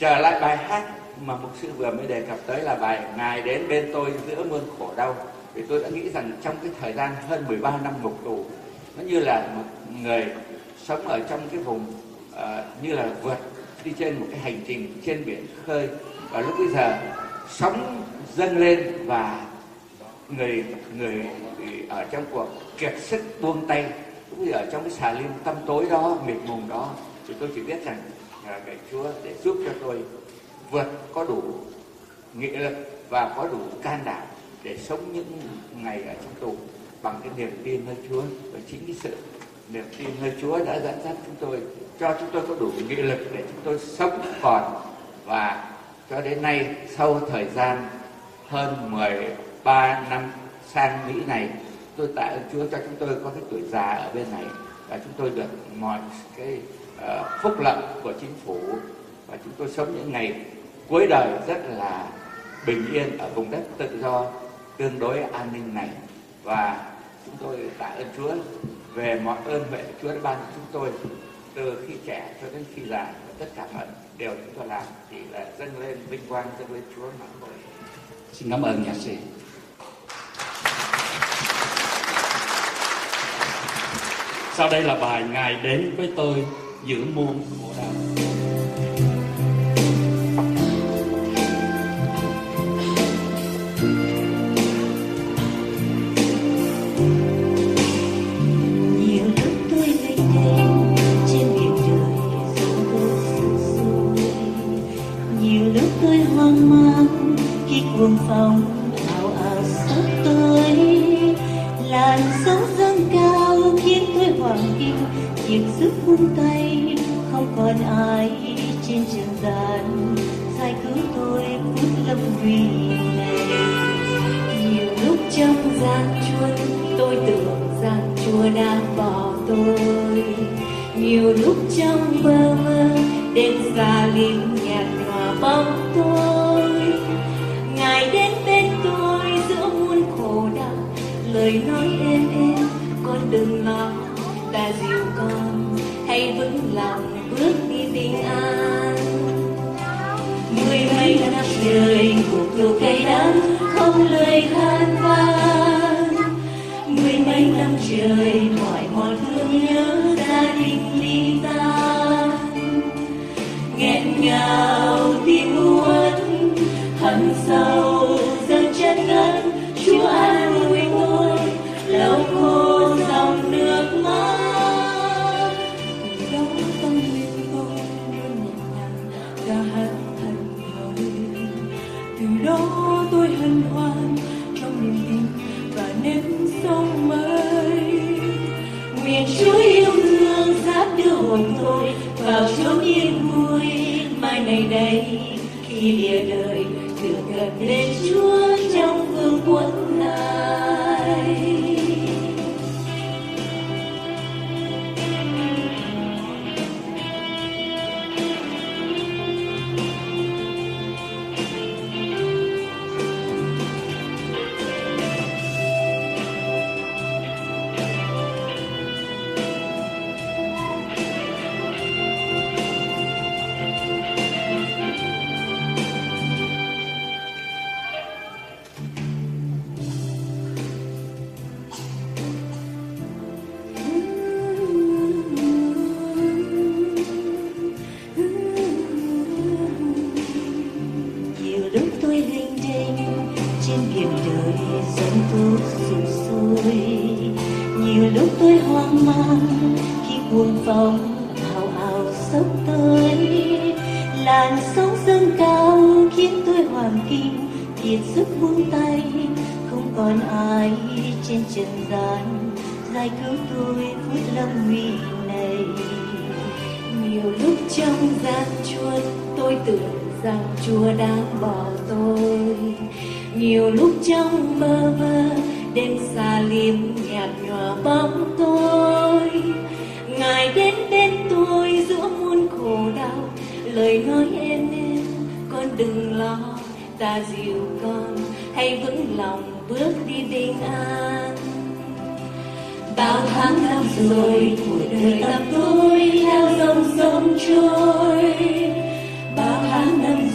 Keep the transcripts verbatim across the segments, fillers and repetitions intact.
Trở lại bài hát mà mục sư vừa mới đề cập tới là bài Ngài đến bên tôi giữa muôn khổ đau. Vì tôi đã nghĩ rằng trong cái thời gian hơn mười ba năm ngục tù, nó như là một người sống ở trong cái vùng uh, như là vượt đi trên một cái hành trình trên biển khơi. Và lúc bây giờ sóng dâng lên và người người ở trong cuộc kiệt sức buông tay. Lúc bây giờ ở trong cái xà lim tăm tối đó, mịt mùng đó, thì tôi chỉ biết rằng cái Chúa để giúp cho tôi vượt có đủ nghị lực và có đủ can đảm để sống những ngày ở trong tù bằng cái niềm tin nơi Chúa. Và chính cái sự niềm tin nơi Chúa đã dẫn dắt chúng tôi, cho chúng tôi có đủ nghị lực để chúng tôi sống còn. Và cho đến nay, sau thời gian hơn mười ba năm sang Mỹ này, tôi tạ ơn Chúa cho chúng tôi có cái tuổi già ở bên này, và chúng tôi được mọi cái uh, phúc lợi của chính phủ, và chúng tôi sống những ngày cuối đời rất là bình yên ở vùng đất tự do tương đối an ninh này. Và chúng tôi tạ ơn Chúa về mọi ơn huệ Chúa đã ban cho chúng tôi từ khi trẻ cho đến khi già, và tất cả mọi điều chúng tôi làm thì là dâng lên vinh quang dâng lên Chúa mà thôi. Xin cảm ơn nhạc sĩ. Sau đây là bài Ngài đến với tôi giữa muôn khổ đau. Nhiều lúc tôi lênh đênh trên biển đời dòng tôi sụp sôi, nhiều lúc tôi hoang mang khi cuồng phong ào ào sắp tới, làn sóng dâng cao khiến tôi hoảng kinh, kiệt sức buông tay, không còn ai trên trường gian giải cứu tôi phút lâm nguy này. Nhiều lúc trong gian chuông tôi tưởng rằng Chúa đã bỏ tôi, nhiều lúc trong mơ mơ đêm xa lim nhạt nhòa bóng tôi. Ngài đến bên tôi giữa muôn khổ đau, lời nói êm êm con đừng lo, ta dìu con hãy vững lòng bước đi bình an. Mười mấy năm trời cuộc yêu cay đắng không lời than van, mười mấy năm trời mỏi mòn thương nhớ gia đình ly tan, nghẹn ngào tim uất hận sâu dâng chân ngân. Chúa an ủi tôi lau khô dòng nước mắt, từ đó tâm linh tôi luôn nhẹ nhàng ca hát thành lời. Từ đó tôi hân hoan trong niềm tin và nếp sống mới. Nguyện Chúa yêu thương giáp đưa hồn tôi vào chốn yên vui mai này đây, khi lìa đời được gần bên Chúa trong vương quốc này. Chúa đã bỏ tôi, nhiều lúc trong mơ mơ đêm xa lim nhạt nhòa bóng tôi. Ngài đến bên tôi giữa muôn khổ đau, lời nói êm êm con đừng lo, ta dìu con hãy vững lòng bước đi bình an. Bao tháng năm rồi cuộc đời tập tôi theo dòng sông trôi, bao tháng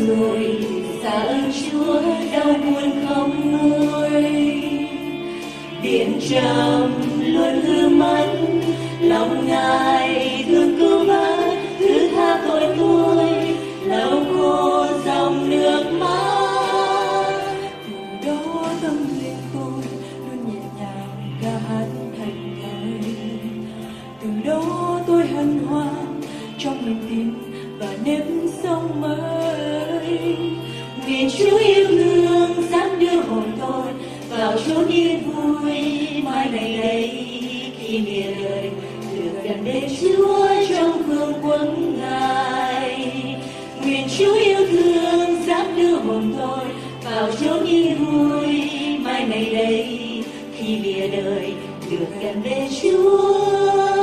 người xa ơn Chúa đau buồn không nguôi. Biển trầm luôn hư mất, lòng Ngài thương cứu vớt, thứ tha tội tôi lau khô dòng nước mắt. Từ đó tâm linh tôi luôn nhẹ nhàng ca hát thành ngài. Từ đó tôi hân hoan trong niềm tin và nếp sống mới. Nguyện Chúa yêu thương dám đưa hồn tôi vào chốn yên vui mai này đây, khi lìa đời được gần bên Chúa trong vương quốc Ngài. Nguyện Chúa yêu thương dám đưa hồn tôi vào chốn yên vui mai này đây, khi lìa đời được gần bên Chúa